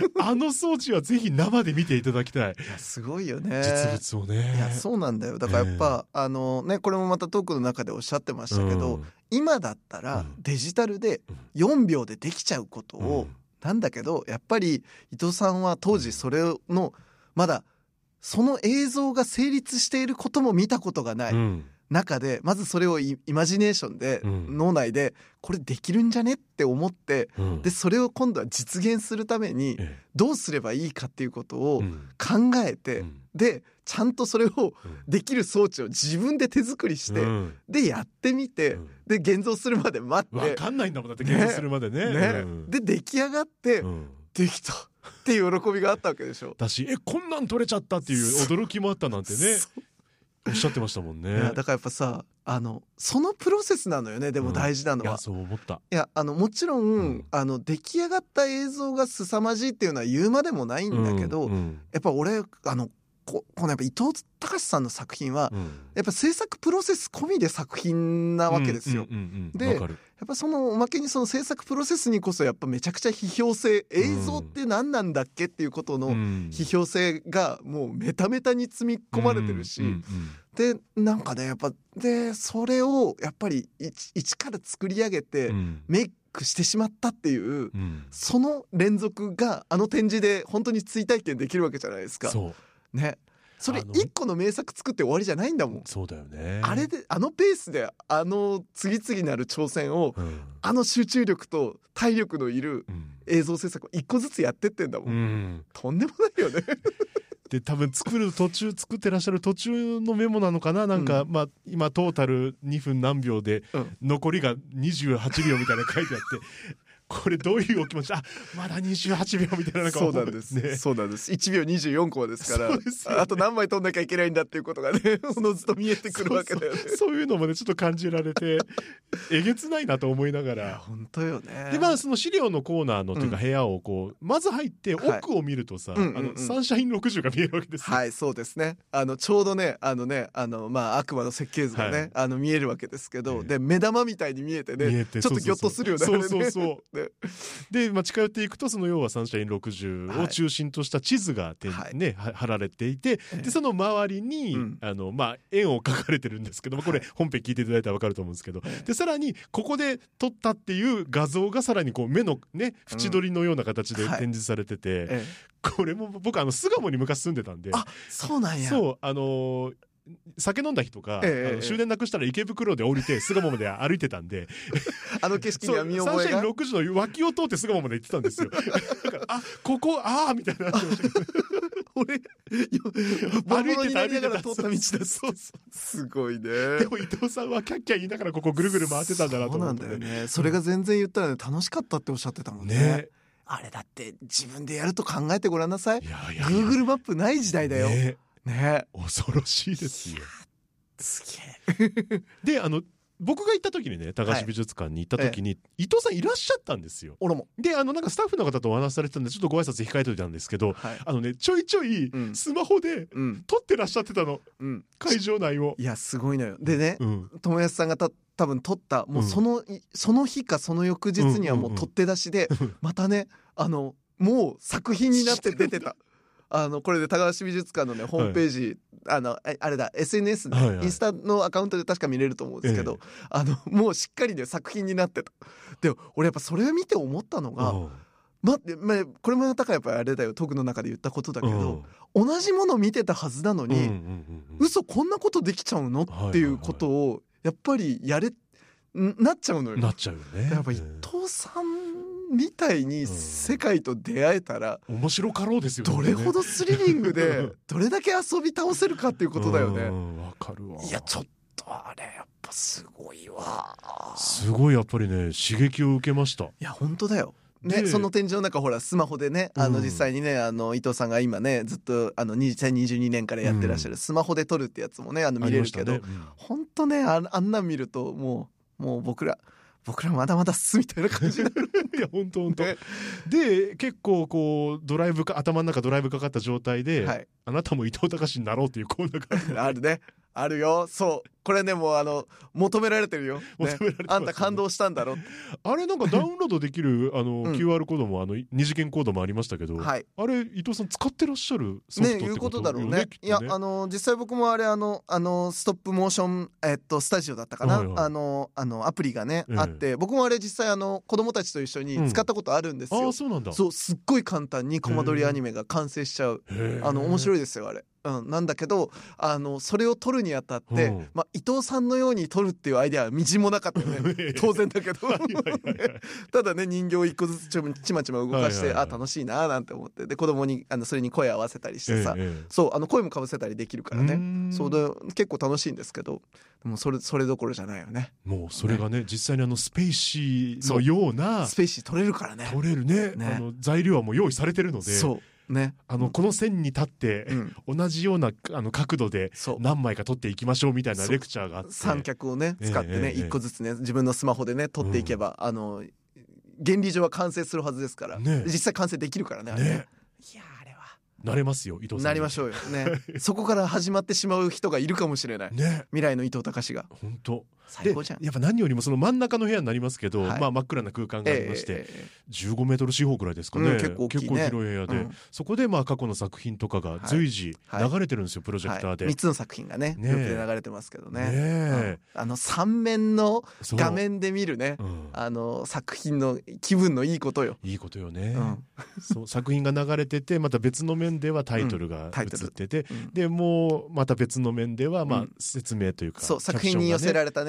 々装置はぜひ生で見ていただきたい。 いやすごいよね、 実物をね。 いやそうなんだよ。だからやっぱ、これもまたトークの中でおっしゃってましたけど、今だったらデジタルで4秒でできちゃうことを、なんだけどやっぱり伊藤さんは当時それのまだその映像が成立していることも見たことがない中で、まずそれをイマジネーションで、脳内でこれできるんじゃねって思って、でそれを今度は実現するためにどうすればいいかっていうことを考えて、でちゃんとそれをできる装置を自分で手作りして、でやってみて、で現像するまで待って、 分かんないんだもんだって現像するまでね。 で出来上がって、できたっていう喜びがあったわけでしょ。 だしこんなん撮れちゃったっていう驚きもあったなんてねおっしゃってましたもんね。 だからやっぱさそのプロセスなのよね。でも大事なのは、 いやそう思った。 いやもちろん、出来上がった映像が凄まじいっていうのは言うまでもないんだけど、やっぱ俺このやっぱ伊藤隆さんの作品は、やっぱ制作プロセス込みで作品なわけですよ。でやっぱそのおまけにその制作プロセスにこそやっぱめちゃくちゃ批評性、映像って何なんだっけっていうことの批評性がもうメタメタに積み込まれてるし、でなんかねやっぱでそれをやっぱり一から作り上げてメイクしてしまったっていう、その連続が展示で本当に追体験できるわけじゃないですか。 そうね、それ一個の名作作って終わりじゃないんだもん。 そうだよね。 あれでペースで次々なる挑戦を、集中力と体力のいる映像制作を一個ずつやってってんだもん、とんでもないよねで多分作ってらっしゃる途中のメモなのかな、なんか、今トータル2分何秒で、残りが28秒みたいな書いてあってこれどういうお気持ち、まだ28秒みたいな、なんかそうなんです、ね、そうなんです。1秒24コマですから、ね、あと何枚取んなきゃいけないんだっていうことがねおのずと見えてくるわけだよね。 そういうのもねちょっと感じられてえげつないなと思いながら。 本当よね。 でその資料のコーナーのというか部屋をこうまず入って奥を見るとさ、サンシャイン60が見えるわけですよ。 はい、そうですね。ちょうどね悪魔の設計図がね、見えるわけですけど、で目玉みたいに見えてね、ちょっとギョッとするよね。 そうで、近寄っていくとその要はサンシャイン60を中心とした地図が貼られていて、でその周りに円を描かれてるんですけども、これ本編聞いていただいたら分かると思うんですけど、でさらにここで撮ったっていう画像がさらにこう目のね縁取りのような形で展示されてて、これも僕巣鴨に昔住んでたんで。 そうなんや。 そう酒飲んだ日とか、終電なくしたら池袋で降りて巣鴨まで歩いてたんで景色には見覚えが。 サンシャイン60の脇を通って巣鴨まで行ってたんですよ。だからここみたいな俺歩いてたながら通った道だ。すごいね。 でも伊藤さんはキャッキャ言いながらここぐるぐる回ってたんだなと思って。 そうなんだよね。それが全然言ったらね楽しかったっておっしゃってたもんね。あれだって自分でやると考えてごらんなさい。Google マップない時代だよ。ね、 恐ろしいですよ。 すげえ。 で僕が行った時にね高橋美術館に行った時に、伊藤さんいらっしゃったんですよ。でなんかスタッフの方とお話しされてたんでちょっとご挨拶控えといたんですけど、ちょいちょいスマホで撮ってらっしゃってたの、会場内を。 いやすごいのよ。でね、友安さんが多分撮ったもうその日かその翌日にはもう取って出しでまたねもう作品になって出てた。これで高橋美術館のねホームページ、あれだ SNS ね、インスタのアカウントで確か見れると思うんですけど、もうしっかりね作品になってた。で俺やっぱそれを見て思ったのが、これもまたやっぱりあれだよトークの中で言ったことだけど、同じもの見てたはずなのに、嘘こんなことできちゃうのっていうことをやっぱりなっちゃうのよ。 なっちゃうよね。 やっぱ伊藤さんみたいに世界と出会えたら、 面白かろうですよね。 どれほどスリリングでどれだけ遊び倒せるかっていうことだよね。 わかるわ。 いやちょっとあれやっぱすごいわ。 すごいやっぱりね刺激を受けました。いや本当だよ。ね、その展示の中ほらスマホでね実際にね伊藤さんが今ねずっと2022年からやってらっしゃるスマホで撮るってやつもね見れるけど、本当ねあんなん見るともう僕らまだまだっすみたいな感じになる。 いや本当で結構こう頭の中ドライブかかった状態で、あなたも伊藤隆になろうっていうコーナーがあるね。あるよ。そうこれねもう求められてるよ、ね、あんた感動したんだろ。 あれなんかダウンロードできるQR コードも二次元コードもありましたけど、あれ伊藤さん使ってらっしゃるソフトってこということだろうね。いや実際僕もあれストップモーションスタジオだったかな、アプリがねあって、僕もあれ実際子供たちと一緒に使ったことあるんですよ。 そうなんだ。 そうすっごい簡単にコマ撮りアニメが完成しちゃう。面白いですよあれ。なんだけどそれを撮るにあたって、伊藤さんのように撮るっていうアイデアはみじんもなかったよね。当然だけどただね人形を一個ずつちまちま動かして楽しいななんて思って、で子供にそれに声合わせたりしてさ、そう声もかぶせたりできるからね。そうで結構楽しいんですけど、でもそれどころじゃないよね。 もうそれがね実際にスペーシーのようなスペーシー撮れるからね。 撮れるね。材料はもう用意されてるので。 そうね、 この線に立って、同じような角度で何枚か撮っていきましょうみたいなレクチャーがあって、 三脚をね使ってね一個ずつね自分のスマホでね撮っていけば、原理上は完成するはずですから、実際完成できるからねあれね。いやあれはなれますよ伊藤さん。 なりましょうよね。そこから始まってしまう人がいるかもしれない、未来の伊藤隆が。 本当最高じゃん。 やっぱ何よりもその真ん中の部屋になりますけど、真っ暗な空間がありまして、15メートル四方くらいですかね、結構広い部屋で、そこで過去の作品とかが随時流れてるんですよ、プロジェクターで。 3つの作品がねよく流れてますけどね。3面の画面で見るね作品の気分のいいことよ。 いいことよね。そう作品が流れてて、また別の面ではタイトルが映ってて、でもうまた別の面では説明というか、 そう作品に寄せられたね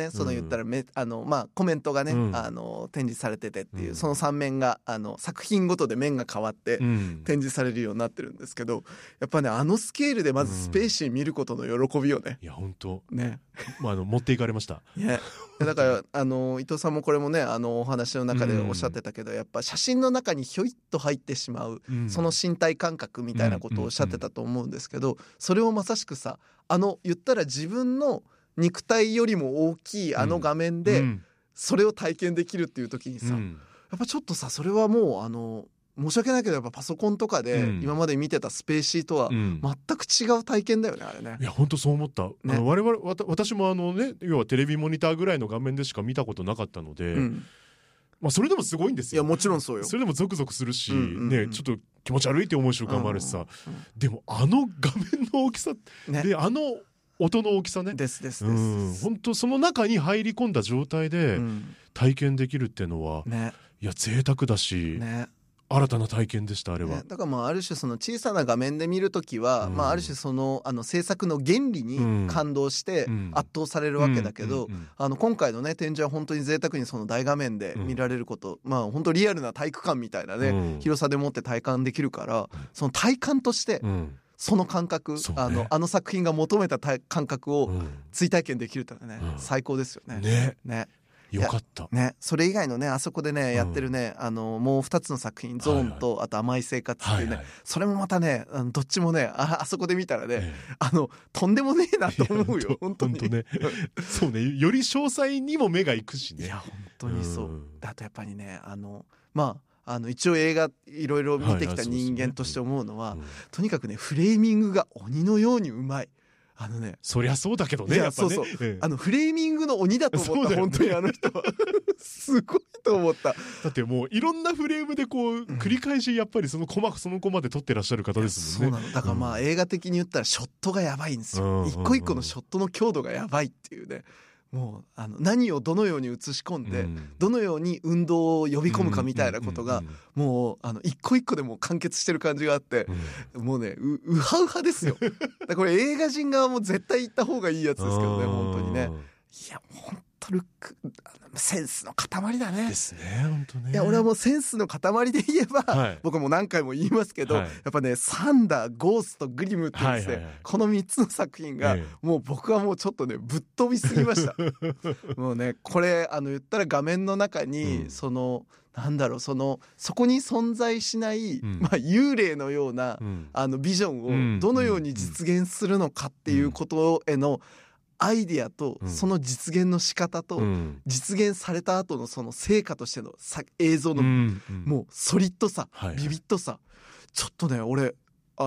ねその言ったらコメントがね、展示されててっていう、その3面が作品ごとで面が変わって展示されるようになってるんですけど、やっぱねスケールでまずスペーシー見ることの喜びよね。 いや本当ね持っていかれました。 ね、だから伊藤さんもこれもねお話の中でおっしゃってたけど、やっぱ写真の中にひょいっと入ってしまう、その身体感覚みたいなことをおっしゃってたと思うんですけど、それをまさしくさ言ったら自分の肉体よりも大きい画面でそれを体験できるっていう時にさ、やっぱちょっとさそれはもう申し訳ないけどやっぱパソコンとかで今まで見てたスペーシーとは全く違う体験だよね、あれね。 いや本当そう思った、ね、私も要はテレビモニターぐらいの画面でしか見たことなかったので、それでもすごいんですよ。 いやもちろんそうよ。 それでもゾクゾクするし、ね、ちょっと気持ち悪いって思う瞬間もあるしさ、でも画面の大きさ、ね、で音の大きさね、本当その中に入り込んだ状態で体験できるっていうのは、いや贅沢だし、新たな体験でしたあれは、 だからある種その小さな画面で見るときは、ある種その制作の原理に感動して圧倒されるわけだけど、今回のね展示は本当に贅沢にその大画面で見られること、本当リアルな体育館みたいなね、広さでもって体感できるから、その体感として、その感覚、作品が求めた感覚を追体験できるってのはね、最高ですよね。 よかったね、それ以外のねあそこでねやってるね、もう2つの作品ゾーンと、あと甘い生活っていうね、それもまたねどっちもねあそこで見たらね、とんでもねえなと思うよ本当にね。 そうね、より詳細にも目がいくしね。 いや本当にそう。あとやっぱりね一応映画いろいろ見てきた人間として思うのは、とにかくねフレーミングが鬼のようにうまい。 そりゃそうだけどね、やっぱね。 フレーミングの鬼だと思った、本当に人はすごいと思った。 だってもういろんなフレームでこう繰り返しやっぱりそのコマで撮ってらっしゃる方ですもんね。 そうなの。だから映画的に言ったらショットがやばいんですよ。一個一個のショットの強度がやばいっていうね。もう何をどのように映し込んで、どのように運動を呼び込むかみたいなことがもう一個一個でも完結してる感じがあって、もうねうはうはですよ。だこれ映画人側も絶対行った方がいいやつですけどね、本当にね。いや本当ルックセンスの塊だね。 ですね、本当ね。 いや俺はもうセンスの塊で言えば、僕も何回も言いますけど、やっぱねサンダー、ゴースト、グリムっていうですね、この3つの作品が、もう僕はもうちょっとねぶっ飛びすぎました。もうねこれ言ったら画面の中に、そのそこに存在しない、幽霊のような、ビジョンをどのように実現するのかっていうことへのアイディアと、その実現の仕方と、実現された後のその成果としての映像の、もうソリッドさ、ビビッドさ、ちょっとね俺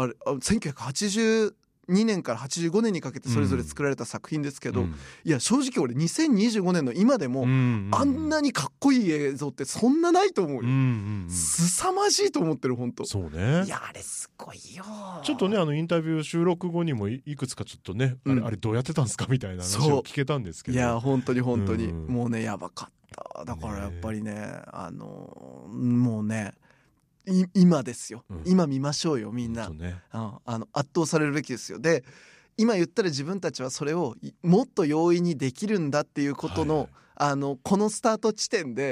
1982年から85年にかけてそれぞれ作られた作品ですけど、いや正直俺2025年の今でも、あんなにかっこいい映像ってそんなないと思うよ。凄まじいと思ってる本当。 そうね。 いやあれすごいよ。 ちょっとねインタビュー収録後にもいくつかちょっとね、あれどうやってたんですかみたいな話を聞けたんですけど、 いや本当にもうねやばかった。だからやっぱりねもうね今ですよ、今見ましょうよみんな、圧倒されるべきですよ。で今言ったら自分たちはそれをもっと容易にできるんだっていうことの、このスタート地点で、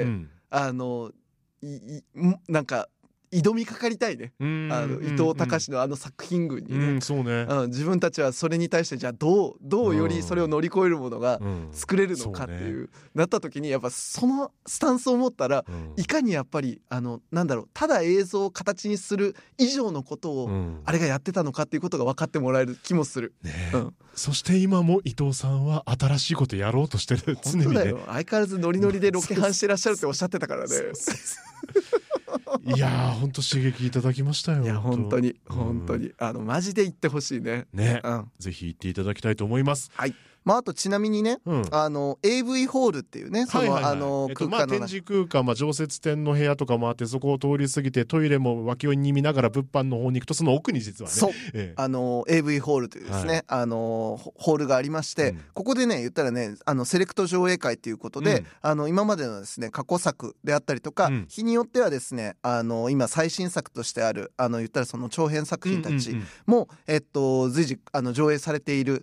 なんか挑みかかりたいね、伊藤隆の作品群にね、 そうね、 自分たちはそれに対してじゃあどうよりそれを乗り越えるものが作れるのかっていう、なった時にやっぱそのスタンスを持ったら、いかにやっぱりただ映像を形にする以上のことを、あれがやってたのかっていうことが分かってもらえる気もする、 そして今も伊藤さんは新しいことやろうとしてる。常にね、 本当だよ。相変わらずノリノリでロケハンしてらっしゃるっておっしゃってたからね。 いやー本当刺激いただきましたよ。 いや本当にマジで行ってほしいね。 ぜひ行っていただきたいと思います。 はい。あとちなみにね、AV ホールっていうね、その空間の展示空間、常設展の部屋とかもあって、そこを通り過ぎてトイレも脇に見ながら物販の方に行くと、その奥に実はね、 そう、AV ホールというですね、ホールがありまして、ここでね言ったらねセレクト上映会ということで、今までのですね過去作であったりとか、日によってはですね今最新作としてある言ったらその長編作品たちも、随時上映されている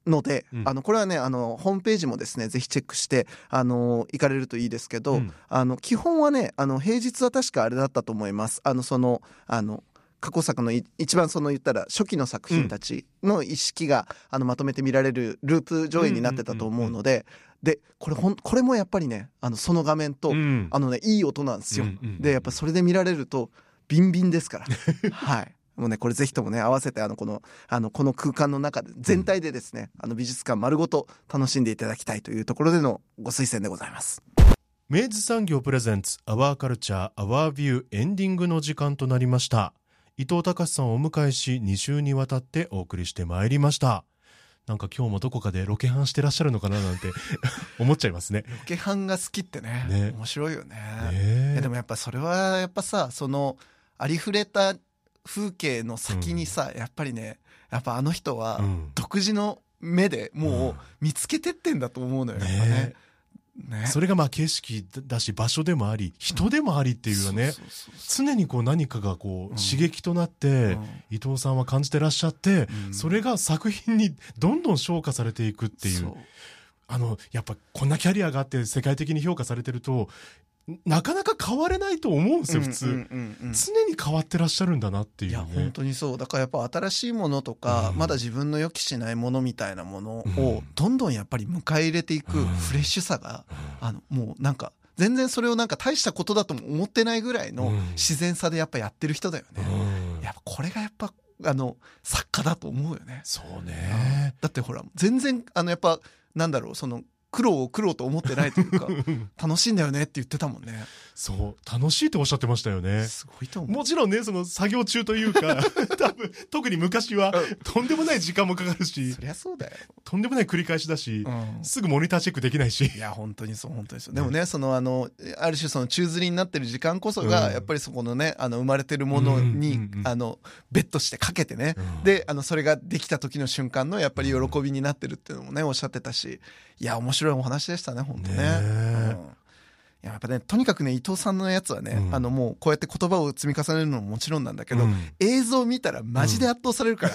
ので、これはねホームページもですねぜひチェックして行かれるといいですけど、基本はね平日は確かあれだったと思います。過去作の一番言ったら初期の作品たちの意識がまとめて見られるループ上映になってたと思うので、でこれもやっぱりねその画面と、いい音なんですよ。でやっぱそれで見られるとビンビンですからはいもうねこれぜひともね合わせてこの空間の中で全体でですね美術館丸ごと楽しんでいただきたいというところでのご推薦でございます。 明治産業プレゼンツアワーカルチャーアワービューエンディングの時間となりました。伊藤隆さんをお迎えし2週にわたってお送りしてまいりました。なんか今日もどこかでロケハンしてらっしゃるのかななんて思っちゃいますね。 ロケハンが好きってね面白いよね。でもやっぱそれはやっぱさありふれた風景の先にさ、やっぱりねやっぱあの人は独自の目でもう見つけてってんだと思うのよ、やっぱね。 それが景色だし場所でもあり人でもありっていうね、常に何かが刺激となって、伊藤さんは感じてらっしゃって、それが作品にどんどん昇華されていくっていう、やっぱこんなキャリアがあって世界的に評価されてるとなかなか変われないと思うんですよ普通、常に変わってらっしゃるんだなっていうね。 いや本当にそうだからやっぱ新しいものとか、まだ自分の予期しないものみたいなものをどんどんやっぱり迎え入れていくフレッシュさが、もうなんか全然それをなんか大したことだとも思ってないぐらいの自然さでやっぱやってる人だよね。やっぱこれがやっぱ作家だと思うよね。 そうね。 だってほら全然やっぱなんだろう苦労と思ってないというか楽しいんだよねって言ってたもんね。 そう楽しいっておっしゃってましたよね。 すごいと思う。 もちろんね作業中というか多分特に昔はとんでもない時間もかかるし、 そりゃそうだよ。 とんでもない繰り返しだし、すぐモニターチェックできないし。 いや本当にそう本当にそう。でもねある種宙吊りになってる時間こそが、やっぱりそこのね生まれてるものにベットしてかけてね、でそれができた時の瞬間のやっぱり喜びになってるっていうのもねおっしゃってたし、いや面白いお話でしたね本当ね。やっぱねとにかくね伊藤さんのやつはね、もうこうやって言葉を積み重ねるのももちろんなんだけど、映像見たらマジで圧倒されるから、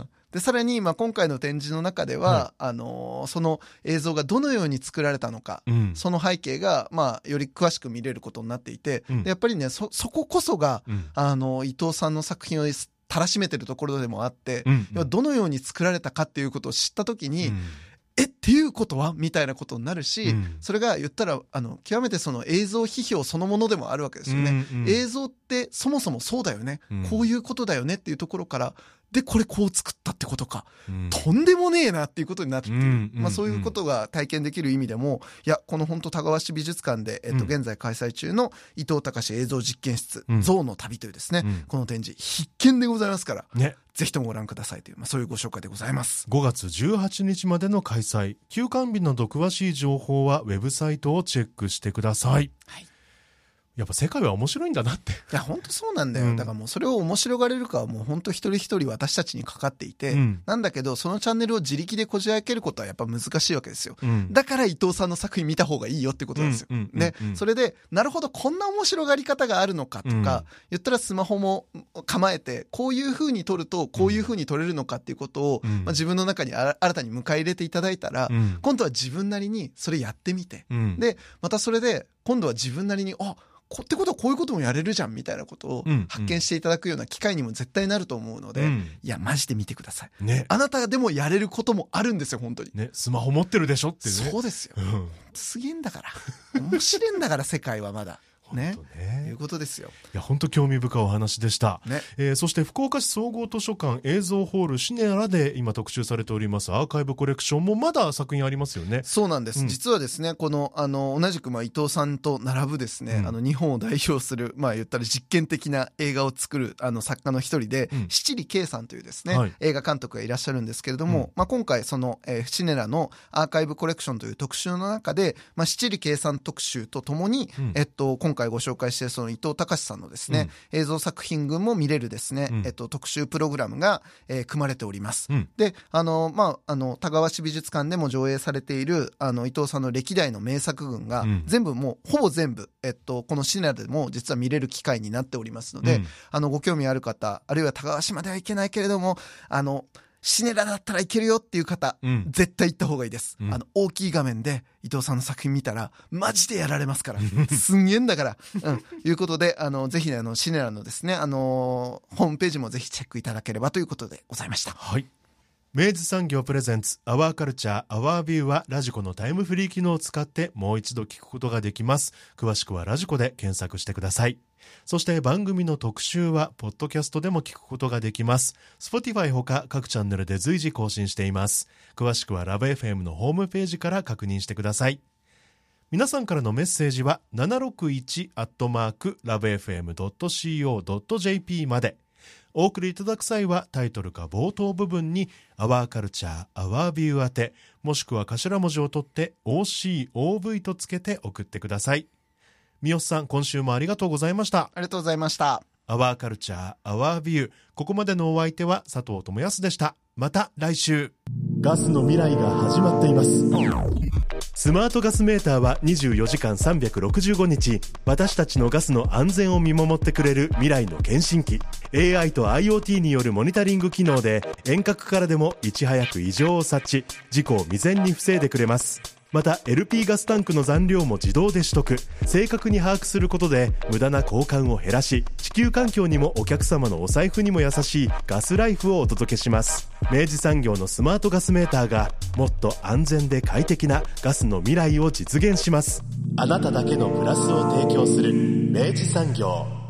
でさらに今回の展示の中では、その映像がどのように作られたのか、その背景がより詳しく見れることになっていて、でやっぱりねそここそが、伊藤さんの作品をたらしめてるところでもあって、どのように作られたかっていうことを知った時に、っていうことはみたいなことになるし、それが言ったら極めて映像批評そのものでもあるわけですよね。映像ってそもそもそうだよね、こういうことだよねっていうところからでこれこう作ったってことか、とんでもねえなっていうことになるっていう、そういうことが体験できる意味でも、いやこの本当田川市美術館で、現在開催中の伊藤隆映像実験室、象の旅というですね、この展示必見でございますから、ぜひともご覧くださいという、そういうご紹介でございます。 5月18日までの開催、休館日など詳しい情報はウェブサイトをチェックしてください。やっぱ世界は面白いんだなって。 いや本当そうなんだよ、だからもうそれを面白がれるかはもう本当一人一人私たちにかかっていて、なんだけどそのチャンネルを自力でこじ開けることはやっぱ難しいわけですよ、だから伊藤さんの作品見た方がいいよってことなんですよ、ね、それでなるほどこんな面白がり方があるのかとか、言ったらスマホも構えてこういう風に撮るとこういう風に撮れるのかっていうことを、自分の中に新たに迎え入れていただいたら、今度は自分なりにそれやってみて、でまたそれで今度は自分なりにってことはこういうこともやれるじゃんみたいなことを発見していただくような機会にも絶対なると思うので、いやマジで見てください、あなたがでもやれることもあるんですよ本当に、 スマホ持ってるでしょってね。 そうですよ、すげえんだから面白いんだから世界はまだね、いうことですよ。 いや本当興味深いお話でした、そして福岡市総合図書館映像ホールシネラで今特集されておりますアーカイブコレクションもまだ作品ありますよね。 そうなんです、実はですねこの同じく伊藤さんと並ぶですね、日本を代表する言ったら実験的な映画を作る作家の一人で、七里圭さんというですね、映画監督がいらっしゃるんですけれども、今回その、シネラのアーカイブコレクションという特集の中で、七里圭さん特集とともに、今回ご紹介しているその伊藤隆さんのですね、映像作品群も見れるですね、特集プログラムが、組まれております、で田川市美術館でも上映されている伊藤さんの歴代の名作群が、全部もうほぼ全部、このシネラでも実は見れる機会になっておりますので、ご興味ある方、あるいは田川市までは行けないけれどもシネラだったらいけるよっていう方、絶対行った方がいいです。大きい画面で伊藤さんの作品見たら、マジでやられますから。すんげえんだから。いうことで、ぜひね、シネラのですね、ホームページもぜひチェックいただければということでございました。 はい。明治産業プレゼンツアワーカルチャーアワービューはラジコのタイムフリー機能を使ってもう一度聞くことができます。詳しくはラジコで検索してください。そして番組の特集はポッドキャストでも聞くことができます。 Spotify ほか各チャンネルで随時更新しています。詳しくはラブ FM のホームページから確認してください。皆さんからのメッセージは 761@lovefm.co.jp まで。お送りいただく際はタイトルか冒頭部分にアワーカルチャーアワービュー宛て、もしくは頭文字を取って OCOV とつけて送ってください。三好さん、今週もありがとうございました。 ありがとうございました。 アワーカルチャーアワービュー、ここまでのお相手は佐藤智康でした。また来週。ガスの未来が始まっています。スマートガスメーターは24時間365日私たちのガスの安全を見守ってくれる未来の検診機。 AI と IoT によるモニタリング機能で遠隔からでもいち早く異常を察知、事故を未然に防いでくれます。また LP ガスタンクの残量も自動で取得、正確に把握することで無駄な交換を減らし、地球環境にもお客様のお財布にも優しいガスライフをお届けします。明治産業のスマートガスメーターがもっと安全で快適なガスの未来を実現します。あなただけのプラスを提供する明治産業。